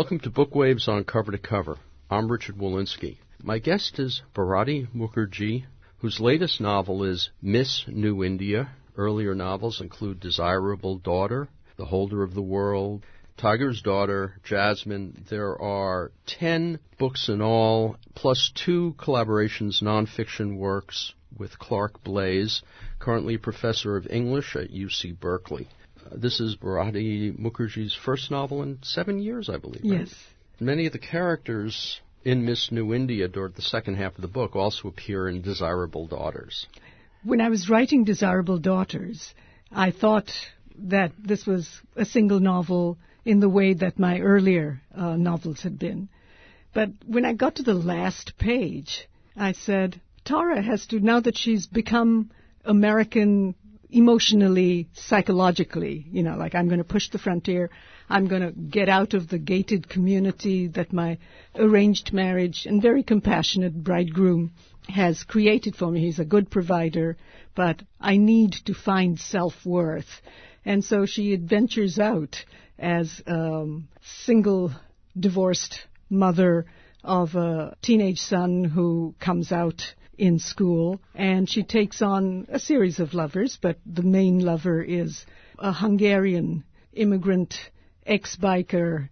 Welcome to Bookwaves on Cover to Cover. I'm Richard Walensky. My guest is Bharati Mukherjee, whose latest novel is Miss New India. Earlier novels include Desirable Daughter, The Holder of the World, Tiger's Daughter, Jasmine. There are 10 books in all, plus 2 collaborations, nonfiction works with Clark Blaze, currently professor of English at UC Berkeley. This is Bharati Mukherjee's first novel in 7 years, I believe. Right? Yes. Many of the characters in Miss New India during the second half of the book also appear in Desirable Daughters. When I was writing Desirable Daughters, I thought that this was a single novel in the way that my earlier novels had been. But when I got to the last page, I said, Tara has to, now that she's become American emotionally, psychologically, like I'm going to push the frontier, I'm going to get out of the gated community that my arranged marriage and very compassionate bridegroom has created for me. He's a good provider, but I need to find self-worth. And so she adventures out as a single, divorced mother of a teenage son who comes out in school, and she takes on a series of lovers, but the main lover is a Hungarian immigrant, ex-biker,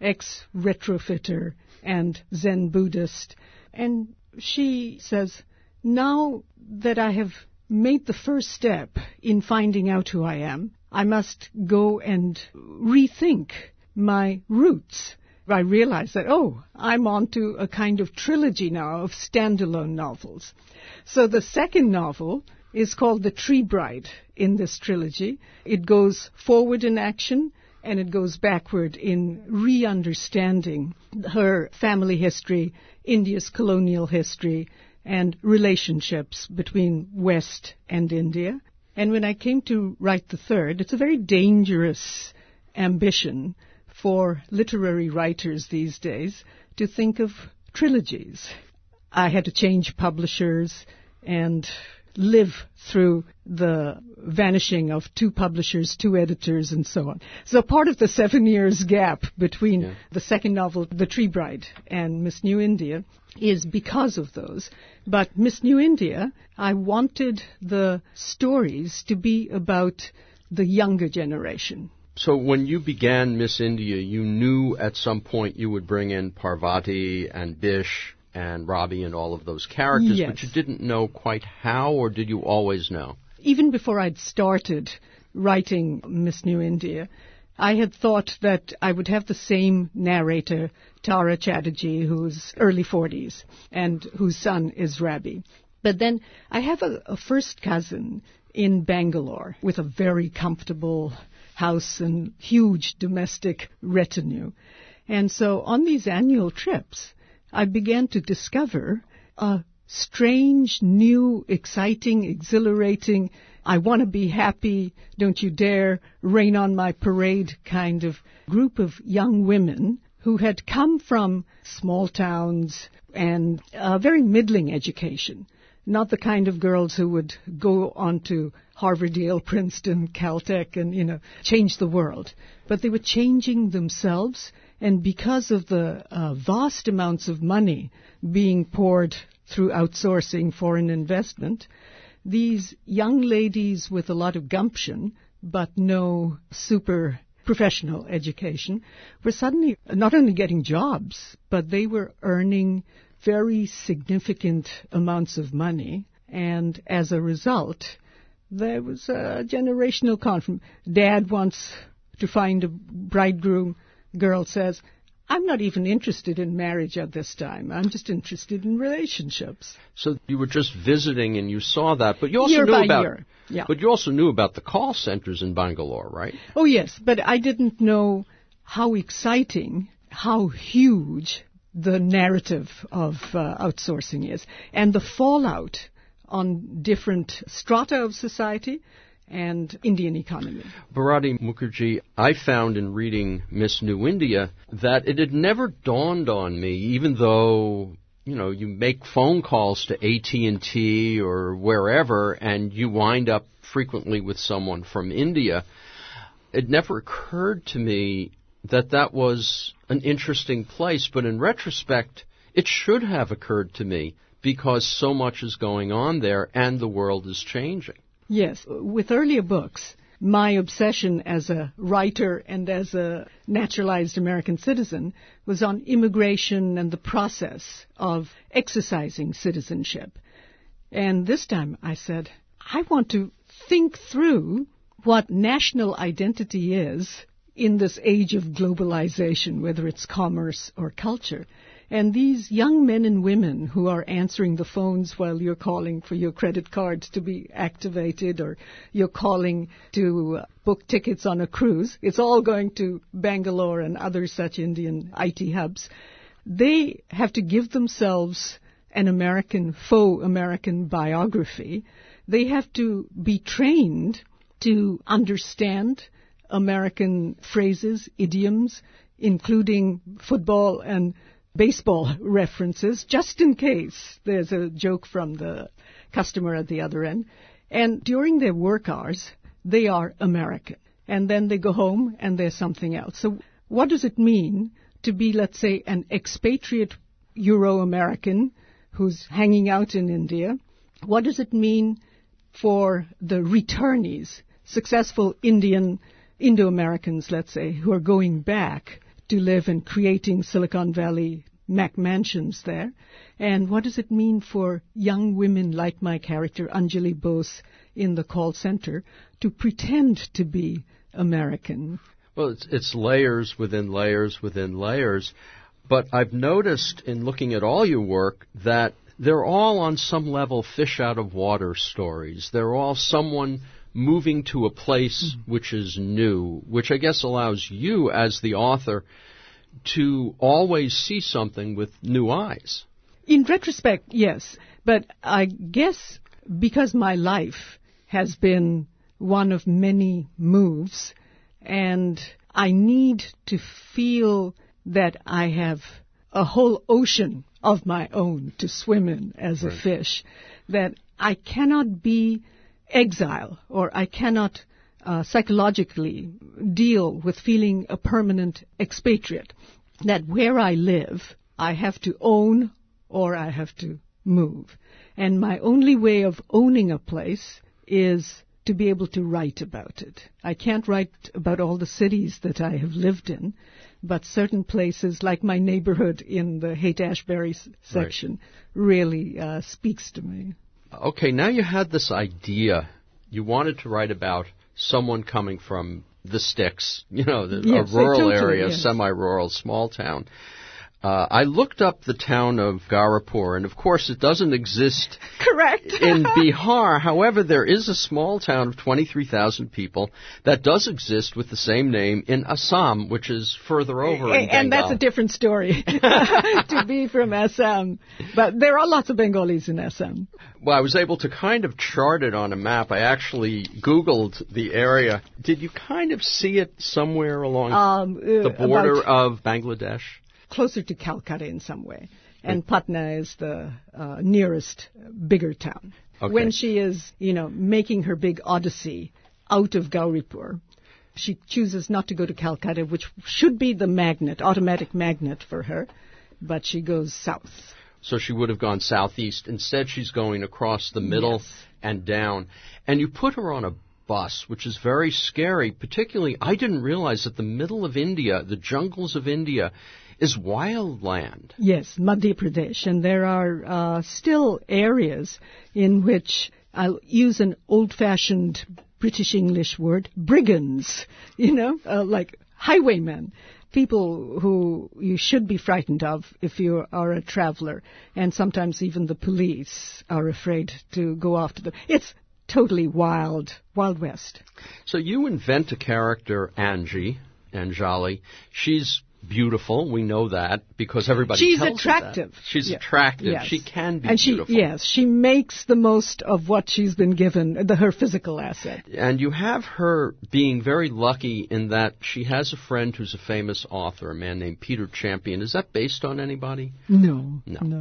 ex-retrofitter, and Zen Buddhist. And she says, now that I have made the first step in finding out who I am, I must go and rethink my roots. I realized that, I'm on to a kind of trilogy now of standalone novels. So the second novel is called The Tree Bride in this trilogy. It goes forward in action, and it goes backward in re-understanding her family history, India's colonial history, and relationships between West and India. And when I came to write the third, it's a very dangerous ambition for literary writers these days to think of trilogies. I had to change publishers and live through the vanishing of 2 publishers, 2 editors, and so on. So part of the 7 years gap between the second novel, The Tree Bride, and Miss New India is because of those. But Miss New India, I wanted the stories to be about the younger generation. So when you began Miss India, you knew at some point you would bring in Parvati and Bish and Robbie and all of those characters, yes. But you didn't know quite how, or did you always know? Even before I'd started writing Miss New India, I had thought that I would have the same narrator, Tara Chatterjee, who's early 40s, and whose son is Rabi. But then I have a first cousin in Bangalore with a very comfortable house and huge domestic retinue. And so on these annual trips, I began to discover a strange, new, exciting, exhilarating, I want to be happy, don't you dare rain on my parade kind of group of young women who had come from small towns and a very middling education. Not the kind of girls who would go on to Harvard, Yale, Princeton, Caltech, and, change the world. But they were changing themselves, and because of the vast amounts of money being poured through outsourcing foreign investment, these young ladies with a lot of gumption, but no super professional education, were suddenly not only getting jobs, but they were earning very significant amounts of money, and as a result, there was a generational conflict. Dad wants to find a bridegroom. Girl says, I'm not even interested in marriage at this time. I'm just interested in relationships. So you were just visiting and you saw that, but you also year knew by about year. Yeah. But you also knew about the call centers in Bangalore, right? Oh yes, but I didn't know how exciting, how huge the narrative of outsourcing is, and the fallout on different strata of society and Indian economy. Bharati Mukherjee, I found in reading Miss New India that it had never dawned on me, even though, you make phone calls to AT&T or wherever and you wind up frequently with someone from India, it never occurred to me that was an interesting place, but in retrospect, it should have occurred to me because so much is going on there and the world is changing. Yes. With earlier books, my obsession as a writer and as a naturalized American citizen was on immigration and the process of exercising citizenship. And this time I said, I want to think through what national identity is in this age of globalization, whether it's commerce or culture. And these young men and women who are answering the phones while you're calling for your credit cards to be activated or you're calling to book tickets on a cruise, it's all going to Bangalore and other such Indian IT hubs. They have to give themselves an American, faux American biography. They have to be trained to understand American phrases, idioms, including football and baseball references, just in case there's a joke from the customer at the other end. And during their work hours, they are American. And then they go home and they're something else. So what does it mean to be, let's say, an expatriate Euro-American who's hanging out in India? What does it mean for the returnees, successful Indo-Americans, let's say, who are going back to live and creating Silicon Valley McMansions there? And what does it mean for young women like my character, Anjali Bose, in the call center, to pretend to be American? Well, it's layers within layers within layers. But I've noticed in looking at all your work that they're all on some level fish out of water stories. They're all someone moving to a place which is new, which I guess allows you as the author to always see something with new eyes. In retrospect, yes. But I guess because my life has been one of many moves, and I need to feel that I have a whole ocean of my own to swim in as a fish, that I cannot be exile, or I cannot psychologically deal with feeling a permanent expatriate. That where I live, I have to own or I have to move. And my only way of owning a place is to be able to write about it. I can't write about all the cities that I have lived in, but certain places, like my neighborhood in the Haight-Ashbury section, really speaks to me. Okay, now you had this idea. You wanted to write about someone coming from the sticks, a rural area, semi-rural, small town. I looked up the town of Garipur, and of course it doesn't exist Correct. in Bihar. However, there is a small town of 23,000 people that does exist with the same name in Assam, which is further over in Bengal. And that's a different story, to be from Assam. But there are lots of Bengalis in Assam. Well, I was able to kind of chart it on a map. I actually Googled the area. Did you kind of see it somewhere along the border of Bangladesh? Closer to Calcutta in some way. And Patna is the nearest bigger town. Okay. When she is, making her big odyssey out of Gauripur, she chooses not to go to Calcutta, which should be the automatic magnet for her, but she goes south. So she would have gone southeast. Instead, she's going across the middle and down. And you put her on a bus, which is very scary. Particularly, I didn't realize that the middle of India, the jungles of India, is wild land. Yes, Madhya Pradesh. And there are still areas in which, I'll use an old-fashioned British English word, brigands, like highwaymen, people who you should be frightened of if you are a traveler. And sometimes even the police are afraid to go after them. It's totally Wild West. So you invent a character, Anjali. She's beautiful. We know that because everybody tells attractive. Us that. She's attractive. Yes. She can be and beautiful. She makes the most of what she's been given, her physical asset. And you have her being very lucky in that she has a friend who's a famous author, a man named Peter Champion. Is that based on anybody? No.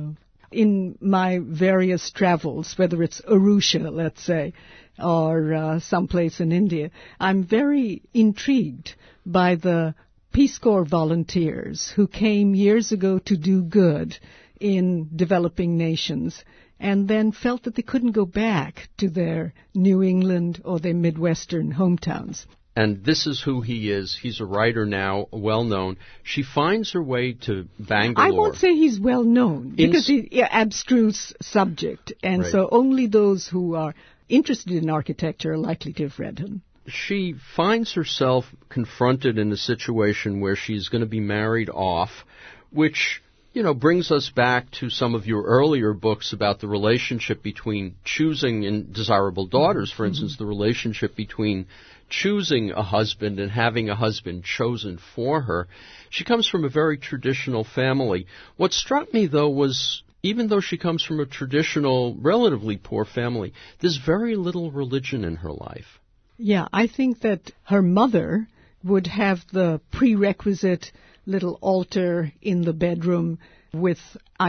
In my various travels, whether it's Arusha, let's say, or someplace in India, I'm very intrigued by the Peace Corps volunteers who came years ago to do good in developing nations and then felt that they couldn't go back to their New England or their Midwestern hometowns. And this is who he is. He's a writer now, well-known. She finds her way to Bangalore. I won't say he's well-known, because he's an abstruse subject, and Right. so only those who are interested in architecture are likely to have read him. She finds herself confronted in a situation where she's going to be married off, which, brings us back to some of your earlier books about the relationship between choosing in Desirable Daughters, for instance, the relationship between choosing a husband and having a husband chosen for her. She comes from a very traditional family. What struck me, though, was even though she comes from a traditional, relatively poor family, there's very little religion in her life. Yeah, I think that her mother would have the prerequisite little altar in the bedroom with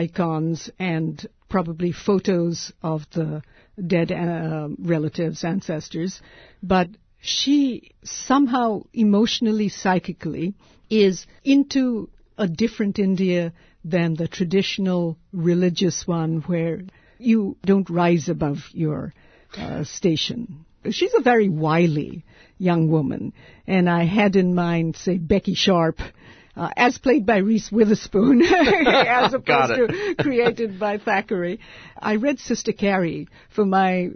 icons and probably photos of the dead relatives, ancestors, but she somehow emotionally, psychically, is into a different India than the traditional religious one where you don't rise above your station. She's a very wily young woman, and I had in mind, say, Becky Sharp, as played by Reese Witherspoon, as opposed to created by Thackeray. I read Sister Carrie for my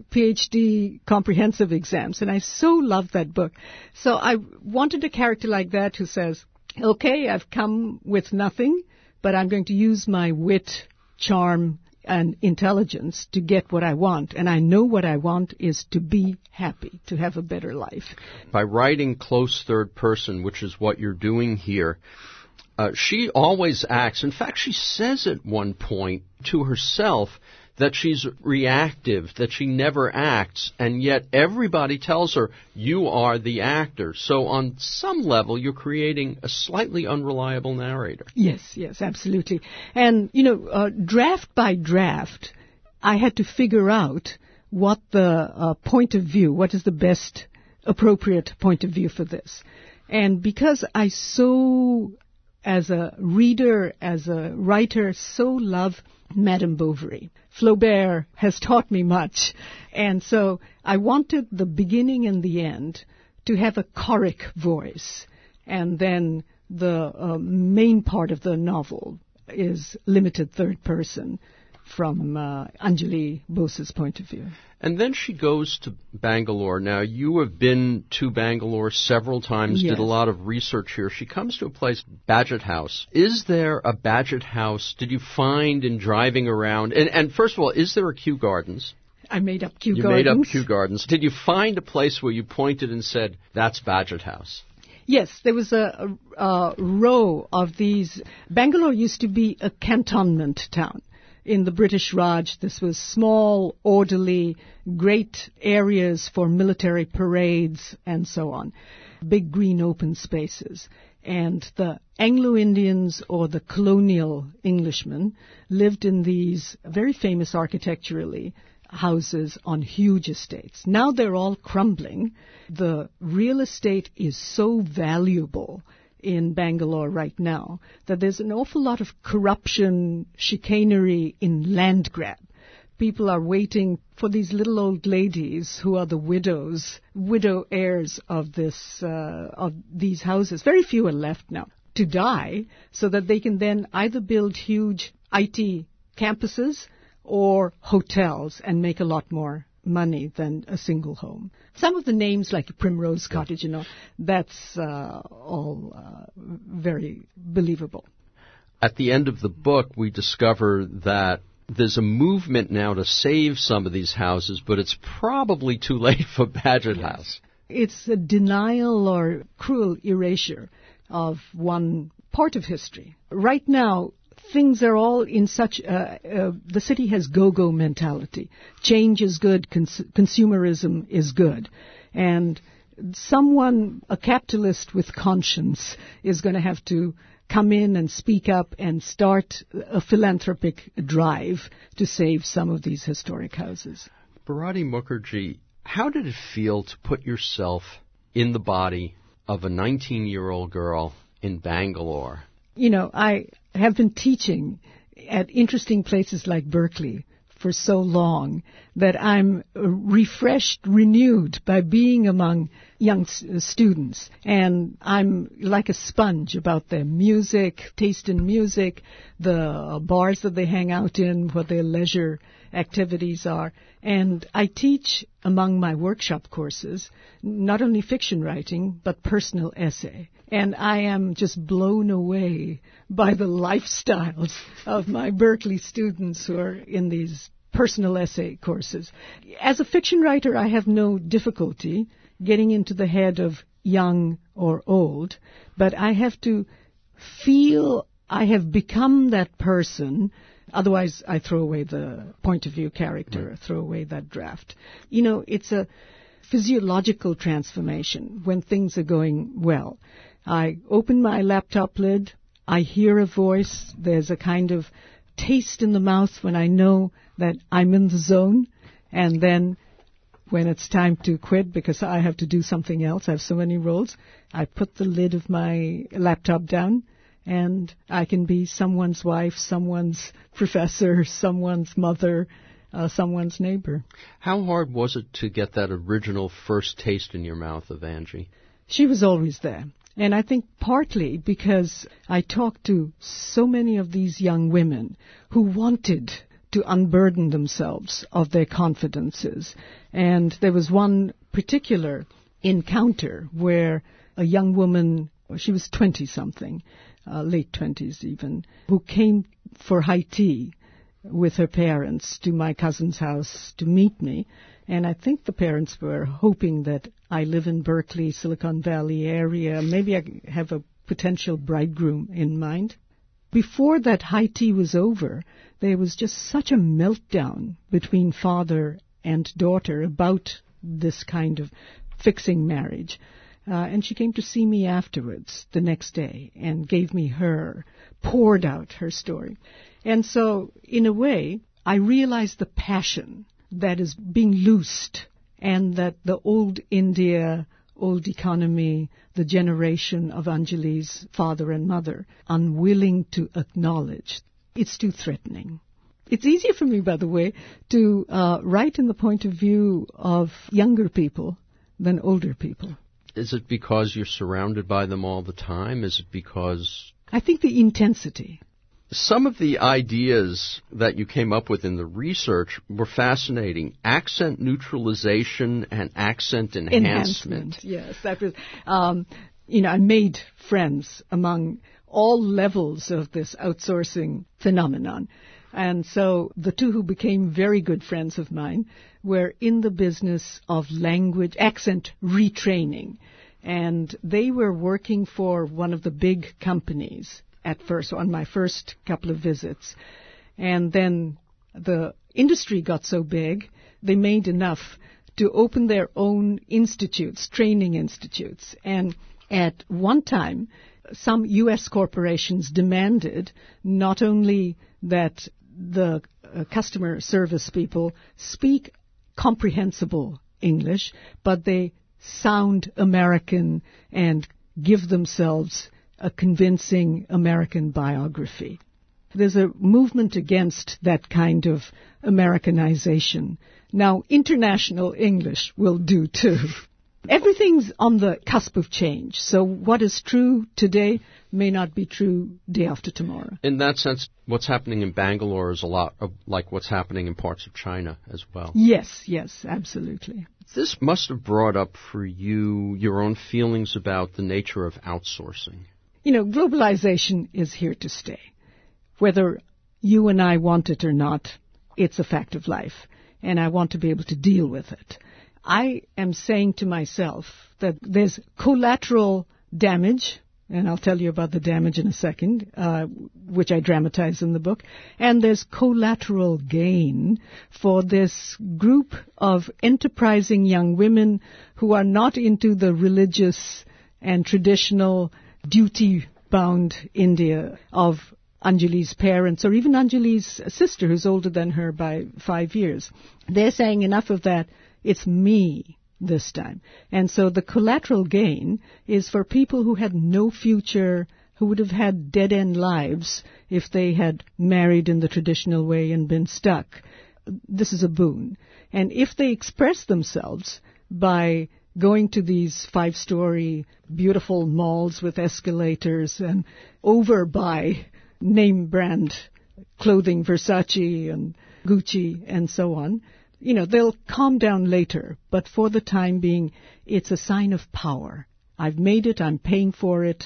PhD comprehensive exams, and I so loved that book. So I wanted a character like that who says, okay, I've come with nothing, but I'm going to use my wit, charm, and intelligence to get what I want. And I know what I want is to be happy, to have a better life. By writing close third person, which is what you're doing here, she always acts. In fact, she says at one point to herself that she's reactive, that she never acts, and yet everybody tells her, you are the actor. So on some level, you're creating a slightly unreliable narrator. Yes, absolutely. And, draft by draft, I had to figure out what the point of view, what is the best appropriate point of view for this. And because I so, as a reader, as a writer, so love Madame Bovary. Flaubert has taught me much, and so I wanted the beginning and the end to have a choric voice, and then the main part of the novel is limited third person from Anjali Bose's point of view. And then she goes to Bangalore. Now, you have been to Bangalore several times, Yes. did a lot of research here. She comes to a place, Bagehot House. Is there a Bagehot House? Did you find in driving around? And first of all, is there a Kew Gardens? I made up Kew You Gardens. made up Kew Gardens. Did you find a place where you pointed and said, that's Bagehot House? Yes, there was a row of these. Bangalore used to be a cantonment town. In the British Raj, this was small, orderly, great areas for military parades and so on. Big green open spaces. And the Anglo-Indians or the colonial Englishmen lived in these very famous architecturally houses on huge estates. Now they're all crumbling. The real estate is so valuable in Bangalore right now that there's an awful lot of corruption, chicanery in land grab. People are waiting for these little old ladies who are the widow heirs of these houses. Very few are left now to die so that they can then either build huge IT campuses or hotels and make a lot more money than a single home. Some of the names, like Primrose Cottage, that's all very believable. At the end of the book, we discover that there's a movement now to save some of these houses, but it's probably too late for Bagehot House. It's a denial or cruel erasure of one part of history. Right now, things are all in such, the city has go-go mentality. Change is good, consumerism is good. And someone, a capitalist with conscience, is going to have to come in and speak up and start a philanthropic drive to save some of these historic houses. Bharati Mukherjee, how did it feel to put yourself in the body of a 19-year-old girl in Bangalore? I have been teaching at interesting places like Berkeley for so long that I'm refreshed, renewed by being among young students. And I'm like a sponge about their music, taste in music, the bars that they hang out in, what their leisure activities are. And I teach among my workshop courses not only fiction writing, but personal essay. And I am just blown away by the lifestyles of my Berkeley students who are in these personal essay courses. As a fiction writer, I have no difficulty getting into the head of young or old, but I have to feel I have become that person. Otherwise, I throw away the point of view character, throw away that draft. It's a physiological transformation when things are going well. I open my laptop lid, I hear a voice, there's a kind of taste in the mouth when I know that I'm in the zone, and then when it's time to quit because I have to do something else, I have so many roles, I put the lid of my laptop down, and I can be someone's wife, someone's professor, someone's mother, someone's neighbor. How hard was it to get that original first taste in your mouth of Angie? She was always there. And I think partly because I talked to so many of these young women who wanted to unburden themselves of their confidences. And there was one particular encounter where a young woman, she was 20-something, late 20s even, who came for high tea with her parents to my cousin's house to meet me. And I think the parents were hoping that I live in Berkeley, Silicon Valley area. Maybe I have a potential bridegroom in mind. Before that high tea was over, there was just such a meltdown between father and daughter about this kind of fixing marriage. And she came to see me afterwards the next day and gave me poured out her story. And so, in a way, I realized the passion that is being loosed, and that the old India, old economy, the generation of Anjali's father and mother, unwilling to acknowledge. It's too threatening. It's easier for me, by the way, to write in the point of view of younger people than older people. Is it because you're surrounded by them all the time? Is it because... I think the intensity. Some of the ideas that you came up with in the research were fascinating. Accent neutralization and accent enhancement. Yes, that was, I made friends among all levels of this outsourcing phenomenon. And so the two who became very good friends of mine were in the business of language, accent retraining. And they were working for one of the big companies at first, on my first couple of visits. And then the industry got so big, they made enough to open their own institutes, training institutes. And at one time, some U.S. corporations demanded not only that the customer service people speak comprehensible English, but they sound American and give themselves a convincing American biography. There's a movement against that kind of Americanization. Now, international English will do too. Everything's on the cusp of change, so what is true today may not be true day after tomorrow. In that sense, what's happening in Bangalore is a lot of like what's happening in parts of China as well. Yes, absolutely. This must have brought up for you your own feelings about the nature of outsourcing. Globalization is here to stay. Whether you and I want it or not, it's a fact of life, and I want to be able to deal with it. I am saying to myself that there's collateral damage, and I'll tell you about the damage in a second, which I dramatize in the book, and there's collateral gain for this group of enterprising young women who are not into the religious and traditional duty-bound India of Anjali's parents, or even Anjali's sister, who's older than her by 5 years. They're saying enough of that. It's me this time. And so the collateral gain is for people who had no future, who would have had dead-end lives if they had married in the traditional way and been stuck. This is a boon. And if they express themselves by going to these 5-story beautiful malls with escalators and overbuy name brand clothing, Versace and Gucci and so on, they'll calm down later. But for the time being, it's a sign of power. I've made it, I'm paying for it,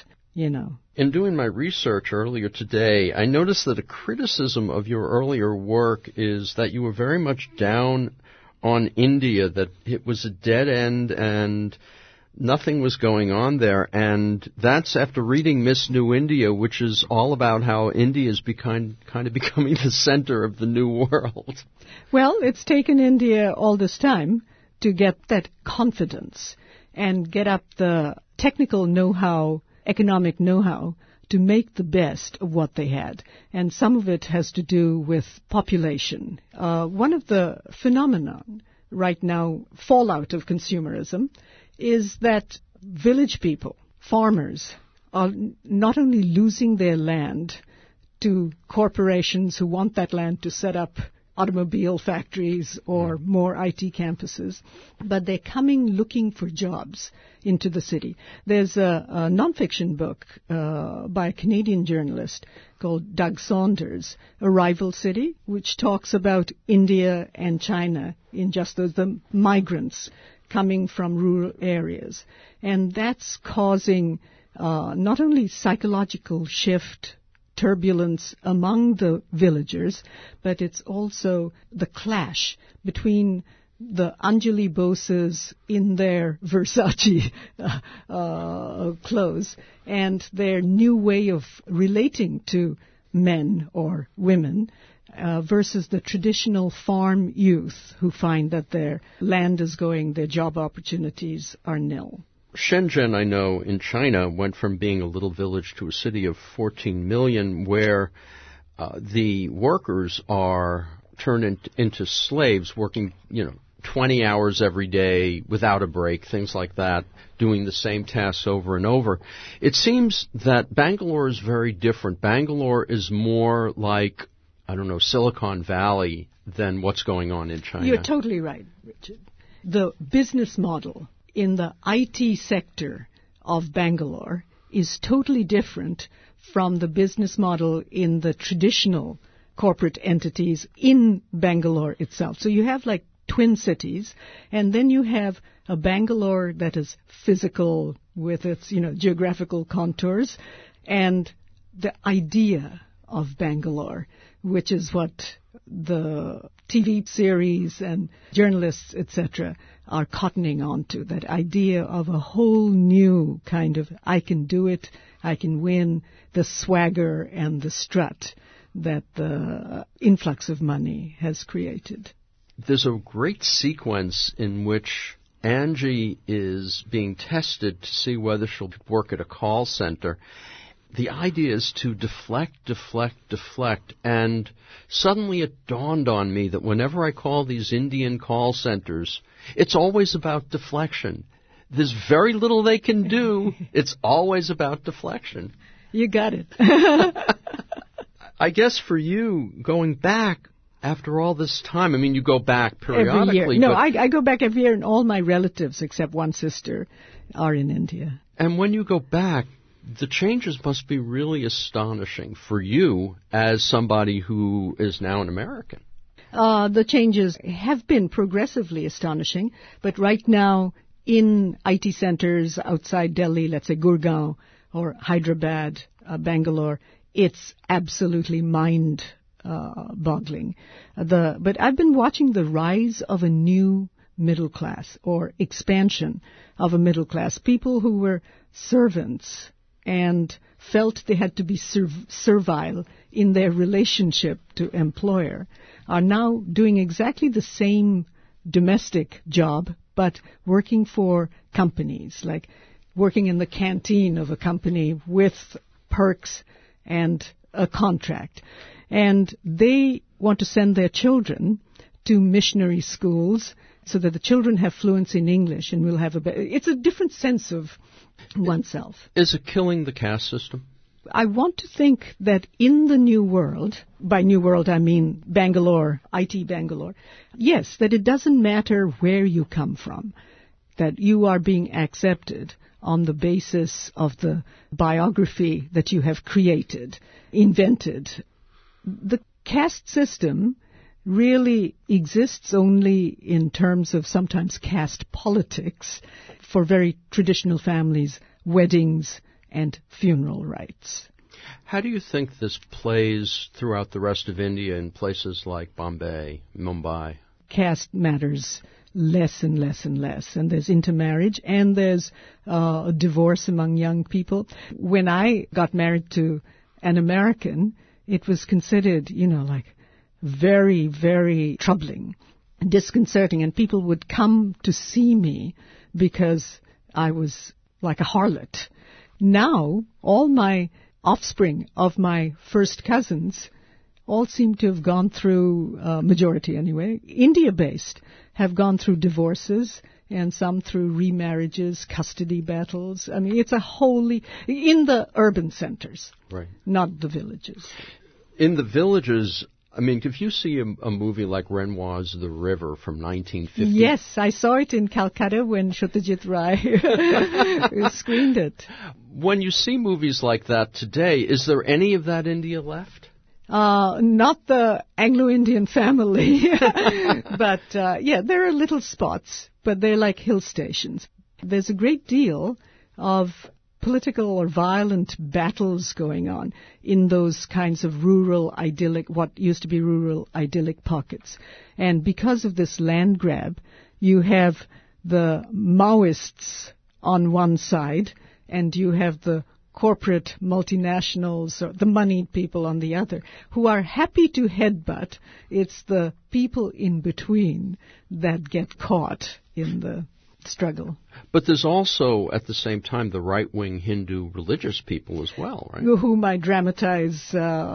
In doing my research earlier today, I noticed that a criticism of your earlier work is that you were very much down on India, that it was a dead end and nothing was going on there. And that's after reading Miss New India, which is all about how India is kind of becoming the center of the new world. Well, it's taken India all this time to get that confidence and get up the technical know-how, economic know-how, to make the best of what they had. And some of it has to do with population. One of the phenomenon right now, fallout of consumerism, is that village people, farmers, are not only losing their land to corporations who want that land to set up automobile factories or more IT campuses, but they're coming looking for jobs into the city. There's a nonfiction book by a Canadian journalist called Doug Saunders, Arrival City, which talks about India and China in just those the migrants coming from rural areas. And that's causing not only psychological shift, turbulence among the villagers, but it's also the clash between the Anjali Boses in their Versace clothes and their new way of relating to men or women versus the traditional farm youth who find that their land is going, their job opportunities are nil. Shenzhen, I know, in China, went from being a little village to a city of 14 million where the workers are turned into slaves working, 20 hours every day without a break, things like that, doing the same tasks over and over. It seems that Bangalore is very different. Bangalore is more like, Silicon Valley than what's going on in China. You're totally right, Richard. The business model in the IT sector of Bangalore is totally different from the business model in the traditional corporate entities in Bangalore itself. So you have like twin cities, and then you have a Bangalore that is physical with its, geographical contours, and the idea of Bangalore, which is what the TV series and journalists, etc., are cottoning onto, that idea of a whole new kind of I can do it, I can win, the swagger and the strut that the influx of money has created. There's a great sequence in which Angie is being tested to see whether she'll work at a call center. The idea is to deflect, and suddenly it dawned on me that whenever I call these Indian call centers, it's always about deflection. There's very little they can do. It's always about deflection. You got it. I guess for you, going back after all this time, you go back periodically. Every year. No, I go back every year, and all my relatives, except one sister, are in India. And when you go back, the changes must be really astonishing for you as somebody who is now an American. The changes have been progressively astonishing, but right now in IT centers outside Delhi, let's say Gurgaon or Hyderabad, Bangalore, it's absolutely mind-boggling. But I've been watching the rise of a new middle class or expansion of a middle class. People who were servants and felt they had to be servile in their relationship to employer are now doing exactly the same domestic job, but working for companies, like working in the canteen of a company with perks and a contract. And they want to send their children to missionary schools so that the children have fluency in English and we'll have it's a different sense of oneself. Is it killing the caste system? I want to think that in the new world, by new world I mean Bangalore, IT Bangalore, yes, that it doesn't matter where you come from, that you are being accepted on the basis of the biography that you have created, invented. The caste system really exists only in terms of sometimes caste politics for very traditional families, weddings, and funeral rites. How do you think this plays throughout the rest of India in places like Bombay, Mumbai? Caste matters less and less and less, and there's intermarriage, and there's divorce among young people. When I got married to an American, it was considered, like very, very troubling, disconcerting, and people would come to see me because I was like a harlot. Now, all my offspring of my first cousins all seem to have gone through, majority anyway, India-based, have gone through divorces and some through remarriages, custody battles. I mean, it's in the urban centers, right, not the villages. In the villages, I mean, if you see a movie like Renoir's The River from 1950... Yes, I saw it in Calcutta when Satyajit Ray screened it. When you see movies like that today, is there any of that India left? Not the Anglo-Indian family, but there are little spots, but they're like hill stations. There's a great deal of political or violent battles going on in those kinds of rural, idyllic, what used to be rural, idyllic pockets. And because of this land grab, you have the Maoists on one side, and you have the corporate multinationals, or the moneyed people on the other, who are happy to headbutt. It's the people in between that get caught in the struggle. But there's also, at the same time, the right-wing Hindu religious people as well, right? Whom I dramatize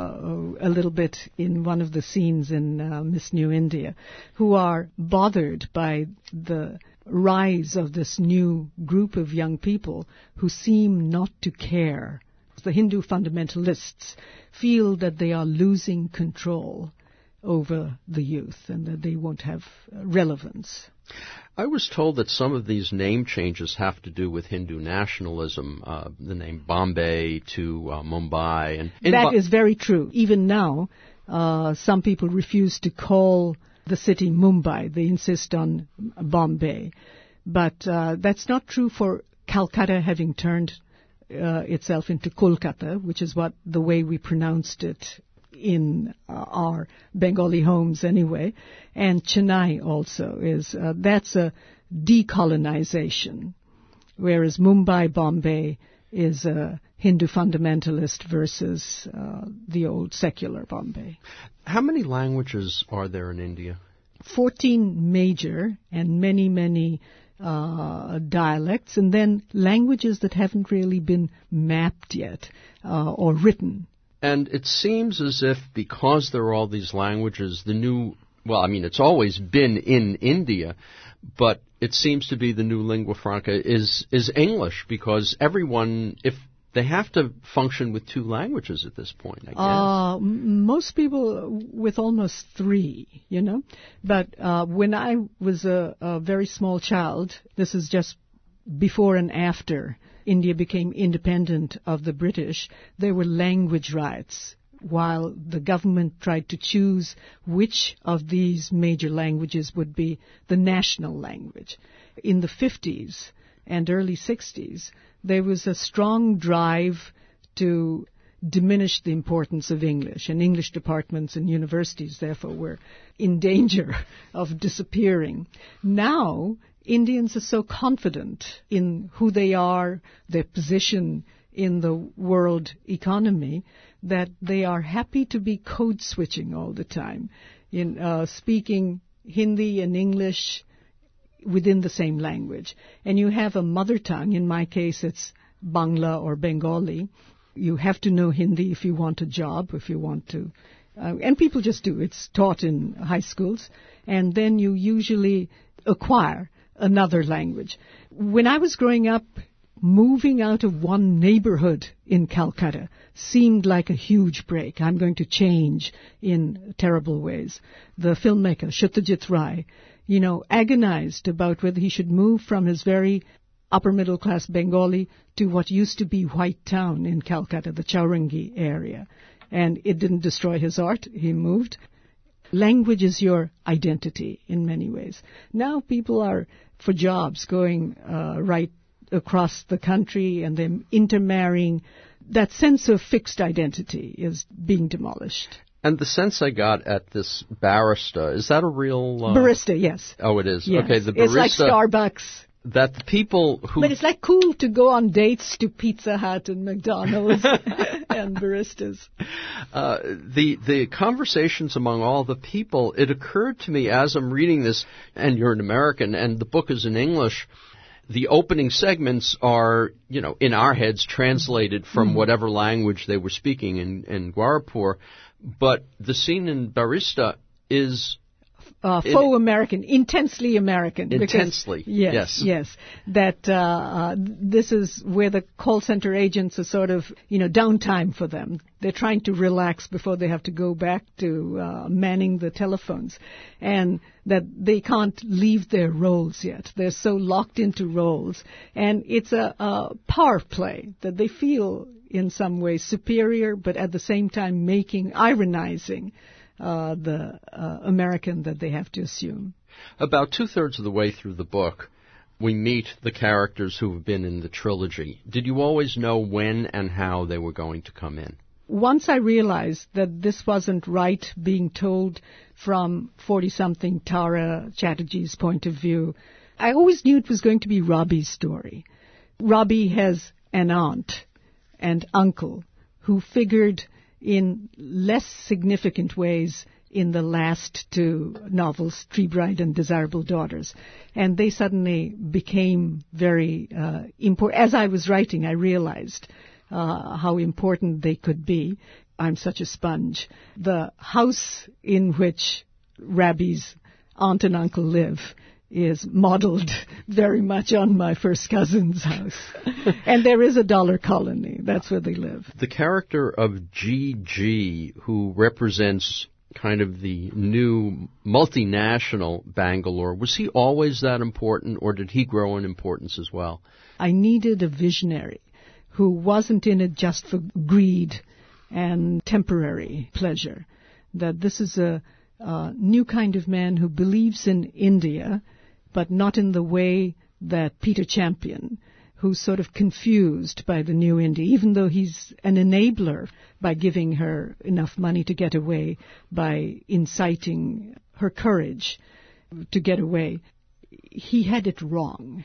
a little bit in one of the scenes in Miss New India, who are bothered by the rise of this new group of young people who seem not to care. The Hindu fundamentalists feel that they are losing control over the youth and that they won't have relevance. I was told that some of these name changes have to do with Hindu nationalism, the name Bombay to Mumbai. And that is very true. Even now, some people refuse to call the city Mumbai. They insist on Bombay. But that's not true for Calcutta having turned itself into Kolkata, which is the way we pronounced it in our Bengali homes anyway. And Chennai also that's a decolonization, whereas Mumbai, Bombay is a Hindu fundamentalist versus the old secular Bombay. How many languages are there in India? 14 major and many, many dialects, and then languages that haven't really been mapped yet or written. And it seems as if because there are all these languages, it's always been in India, but it seems to be the new lingua franca is English, because everyone, if they have to function with two languages at this point, I guess. Most people with almost three, But when I was a very small child, this is just before and after India became independent of the British, there were language riots while the government tried to choose which of these major languages would be the national language. In the 50s and early 60s, there was a strong drive to diminish the importance of English, and English departments and universities, therefore, were in danger of disappearing. Now, Indians are so confident in who they are, their position in the world economy, that they are happy to be code switching all the time, in speaking Hindi and English within the same language. And you have a mother tongue. In my case, it's Bangla or Bengali. You have to know Hindi if you want a job, if you want to. And people just do. It's taught in high schools. and then you usually acquire another language. When I was growing up, moving out of one neighborhood in Calcutta seemed like a huge break. I'm going to change in terrible ways. The filmmaker, Satyajit Ray, agonized about whether he should move from his very upper-middle-class Bengali to what used to be White Town in Calcutta, the Chowrangi area. And it didn't destroy his art. He moved. Language is your identity in many ways. Now people are, for jobs, going right across the country and then intermarrying. That sense of fixed identity is being demolished. And the sense I got at this barista, is that a real... Barista, yes. Oh, it is? Yes. Okay, the barista... It's like Starbucks. That the people who... But it's like cool to go on dates to Pizza Hut and McDonald's and baristas. The conversations among all the people, it occurred to me as I'm reading this, and you're an American, and the book is in English, the opening segments are, in our heads translated from whatever language they were speaking in Gorakhpur, but the scene in Barista is... faux American, intensely American. Intensely, because, yes. That this is where the call center agents are sort of, downtime for them. They're trying to relax before they have to go back to manning the telephones. And that they can't leave their roles yet. They're so locked into roles. And it's a power play that they feel in some way superior, but at the same time ironizing the American that they have to assume. About two-thirds of the way through the book, we meet the characters who have been in the trilogy. Did you always know when and how they were going to come in? Once I realized that this wasn't right being told from 40-something Tara Chatterjee's point of view, I always knew it was going to be Robbie's story. Robbie has an aunt and uncle who figured in less significant ways in the last two novels, Tree Bride and Desirable Daughters. And they suddenly became very important. As I was writing, I realized how important they could be. I'm such a sponge. The house in which Rabi's aunt and uncle live is modeled very much on my first cousin's house. And there is a dollar colony. That's where they live. The character of G.G., who represents kind of the new multinational Bangalore, was he always that important, or did he grow in importance as well? I needed a visionary who wasn't in it just for greed and temporary pleasure. That this is a new kind of man who believes in India, but not in the way that Peter Champion, who's sort of confused by the new India, even though he's an enabler by giving her enough money to get away, by inciting her courage to get away. He had it wrong.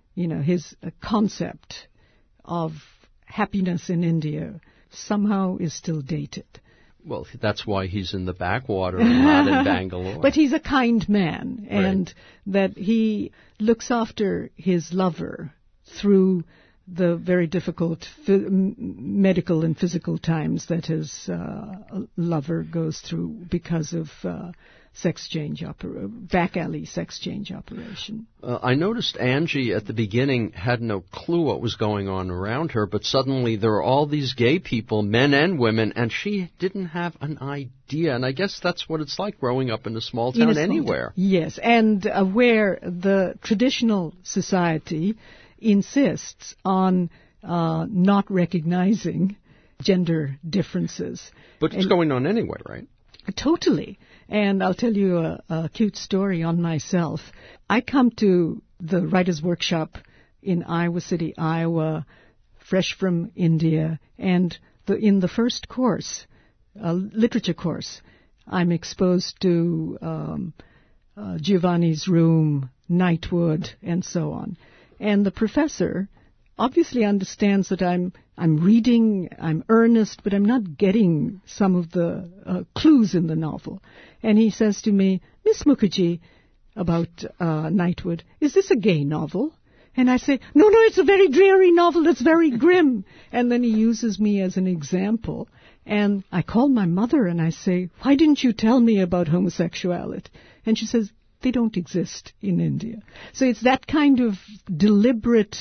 His concept of happiness in India somehow is still dated. Well, that's why he's in the backwater and not in Bangalore. But he's a kind man, and that he looks after his lover through the very difficult medical and physical times that his lover goes through because of back alley sex change operation. I noticed Angie at the beginning had no clue what was going on around her, but suddenly there are all these gay people, men and women, and she didn't have an idea. And I guess that's what it's like growing up in a small town anywhere. Yes, and where the traditional society insists on not recognizing gender differences. But it's going on anyway, right? Totally. And I'll tell you a cute story on myself. I come to the writer's workshop in Iowa City, Iowa, fresh from India, and in the first course, literature course, I'm exposed to Giovanni's Room, Nightwood, and so on. And the professor obviously understands that I'm reading, I'm earnest, but I'm not getting some of the clues in the novel. And he says to me, Miss Mukherjee, about Nightwood, is this a gay novel? And I say, no, it's a very dreary novel. It's very grim. And then he uses me as an example. And I call my mother and I say, why didn't you tell me about homosexuality? And she says, they don't exist in India. So it's that kind of deliberate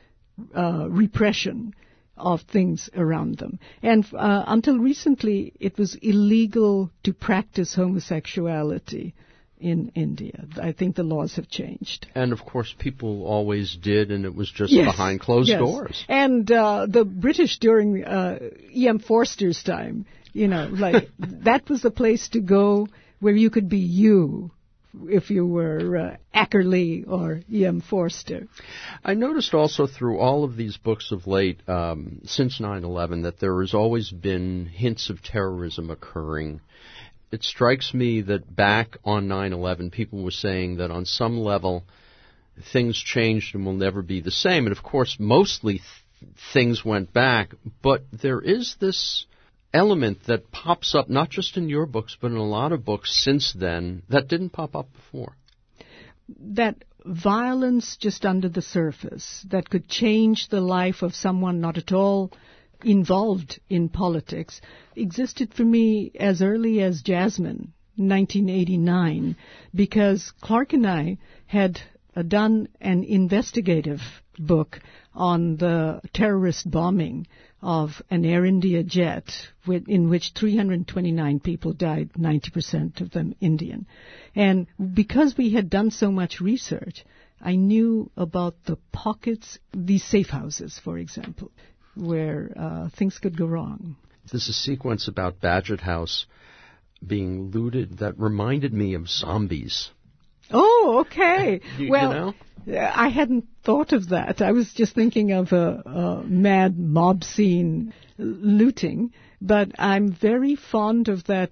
repression of things around them. And until recently, it was illegal to practice homosexuality in India. I think the laws have changed. And, of course, people always did, and it was just Yes, behind closed yes. doors. And the British during E.M. Forster's time, like that was the place to go where you could be you if you were Ackerley or E.M. Forster. I noticed also through all of these books of late, since 9/11, that there has always been hints of terrorism occurring. It strikes me that back on 9/11, people were saying that on some level things changed and will never be the same. And, of course, mostly things went back. But there is this element that pops up, not just in your books, but in a lot of books since then, that didn't pop up before. That violence just under the surface that could change the life of someone not at all involved in politics existed for me as early as Jasmine, 1989, because Clark and I had done an investigative book on the terrorist bombing of an Air India jet in which 329 people died, 90% of them Indian. And because we had done so much research, I knew about the pockets, these safe houses, for example, where things could go wrong. There's a sequence about Bagehot House being looted that reminded me of zombies. Oh, okay. Well, I hadn't thought of that. I was just thinking of a mad mob scene looting, but I'm very fond of that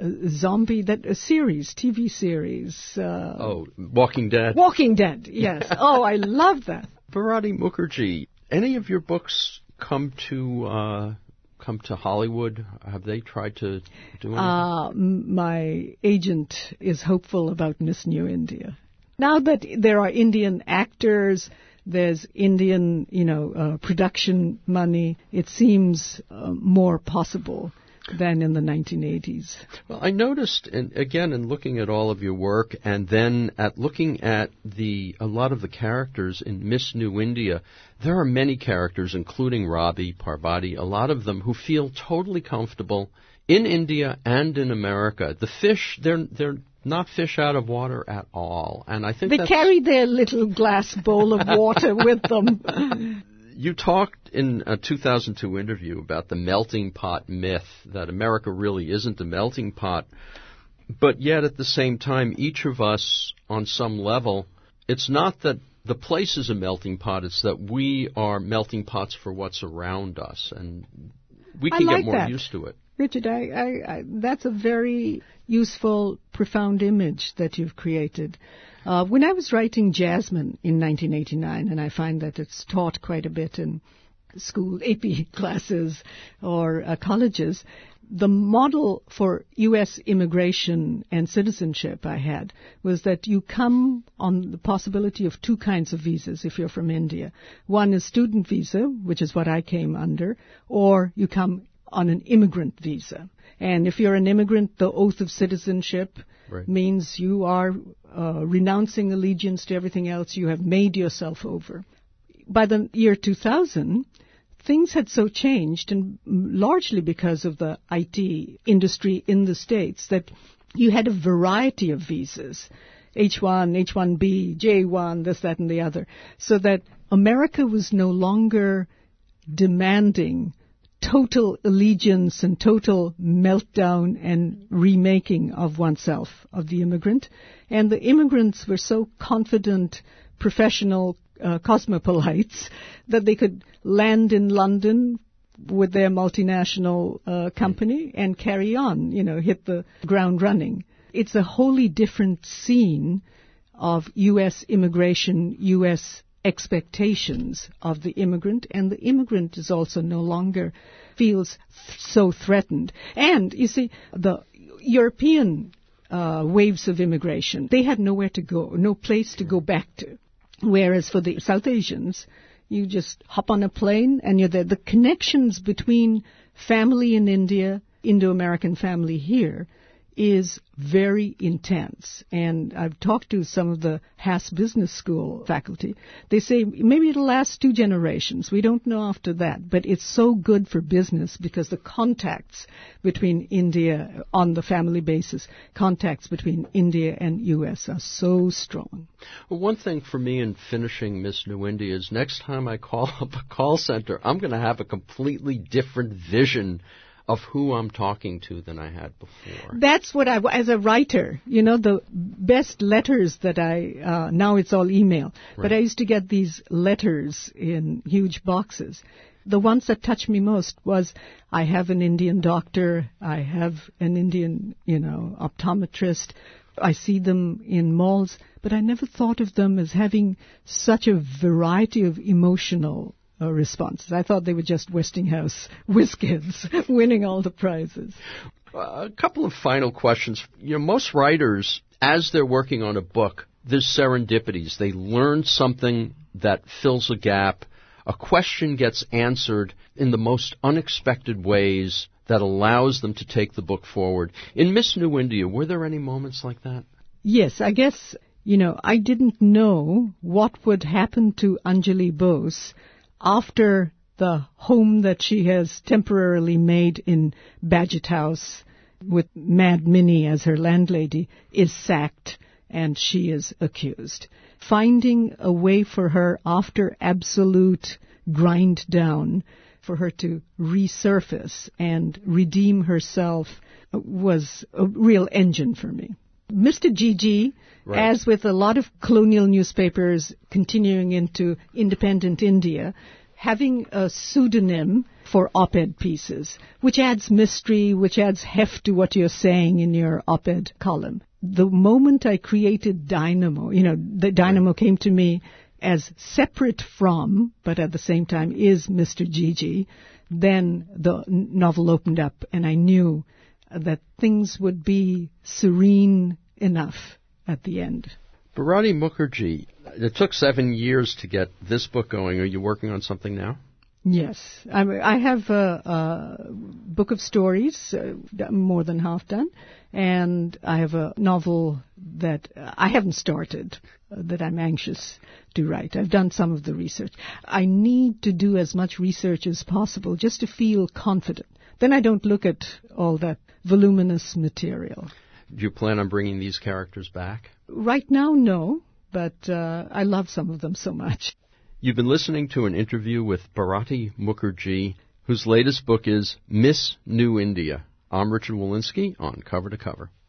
TV series. Walking Dead. Walking Dead, yes. Oh, I love that. Bharati Mukherjee, any of your books come to Hollywood? Have they tried to do anything? My agent is hopeful about Miss New India. Now that there are Indian actors, there's Indian, production money, it seems more possible than in the 1980s. Well, I noticed, again, in looking at all of your work, and then at looking at a lot of the characters in Miss New India, there are many characters, including Rabi, Parvati, a lot of them who feel totally comfortable in India and in America. The fish, they're not fish out of water at all, and I think they carry their little glass bowl of water with them. You talked in a 2002 interview about the melting pot myth, that America really isn't a melting pot, but yet at the same time, each of us, on some level, it's not that the place is a melting pot, it's that we are melting pots for what's around us, and we can get more used to it. Richard, that's a very useful, profound image that you've created. When I was writing Jasmine in 1989, and I find that it's taught quite a bit in school AP classes or colleges, the model for U.S. immigration and citizenship I had was that you come on the possibility of two kinds of visas if you're from India. One is student visa, which is what I came under, or you come on an immigrant visa. And if you're an immigrant, the oath of citizenship means you are renouncing allegiance to everything else. You have made yourself over. By the year 2000, things had so changed, and largely because of the IT industry in the States, that you had a variety of visas, H-1, H-1B, J-1, this, that, and the other, so that America was no longer demanding total allegiance and total meltdown and remaking of oneself, of the immigrant. And the immigrants were so confident, professional cosmopolites that they could land in London with their multinational company and carry on, hit the ground running. It's a wholly different scene of U.S. immigration, U.S. expectations of the immigrant, and the immigrant is also no longer feels so threatened. And, you see, the European waves of immigration, they had nowhere to go, no place to go back to. Whereas for the South Asians, you just hop on a plane and you're there. The connections between family in India, Indo-American family here, is very intense. And I've talked to some of the Haas Business School faculty. They say maybe it'll last 2 generations. We don't know after that. But it's so good for business because the contacts between India, on the family basis, contacts between India and U.S. are so strong. Well, one thing for me in finishing Miss New India is next time I call up a call center, I'm going to have a completely different vision of who I'm talking to than I had before. That's what as a writer, the best letters that now it's all email, right. But I used to get these letters in huge boxes. The ones that touched me most was, I have an Indian doctor, I have an Indian, optometrist, I see them in malls, but I never thought of them as having such a variety of emotional responses. I thought they were just Westinghouse whiz kids winning all the prizes. A couple of final questions. Most writers, as they're working on a book, there's serendipities. They learn something that fills a gap. A question gets answered in the most unexpected ways that allows them to take the book forward. In Miss New India, were there any moments like that? Yes, I guess, I didn't know what would happen to Anjali Bose after the home that she has temporarily made in Badgett House with Mad Minnie as her landlady is sacked and she is accused. Finding a way for her after absolute grind down for her to resurface and redeem herself was a real engine for me. Mr. Gigi, right. As with a lot of colonial newspapers continuing into independent India, having a pseudonym for op-ed pieces, which adds mystery, which adds heft to what you're saying in your op-ed column. The moment I created Dynamo, the Dynamo came to me as separate from, but at the same time is Mr. Gigi, then the novel opened up and I knew that things would be serene enough at the end. Bharati Mukherjee, it took 7 years to get this book going. Are you working on something now? Yes. I have a book of stories, more than half done, and I have a novel that I haven't started, that I'm anxious to write. I've done some of the research. I need to do as much research as possible just to feel confident. Then I don't look at all that voluminous material. Do you plan on bringing these characters back? Right now, no, but I love some of them so much. You've been listening to an interview with Bharati Mukherjee, whose latest book is Miss New India. I'm Richard Wolinski on Cover to Cover.